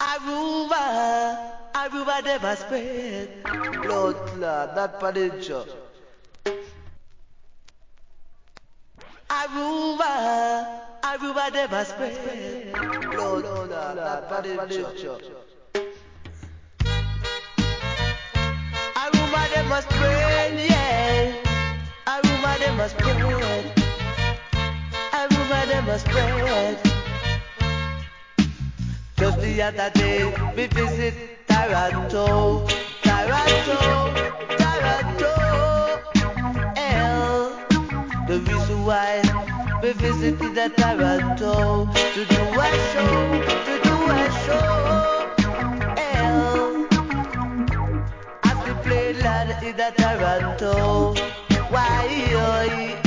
Aruba never spread. Blood clot, not Paninja. Aruba never spread. Blood clot, not Paninja. Aruba never spread, yeah. Aruba never spread. Aruba never spread. Just the other day, we visit Toronto, the reason why we visited the Toronto to do a show, as we played land in the Toronto, why,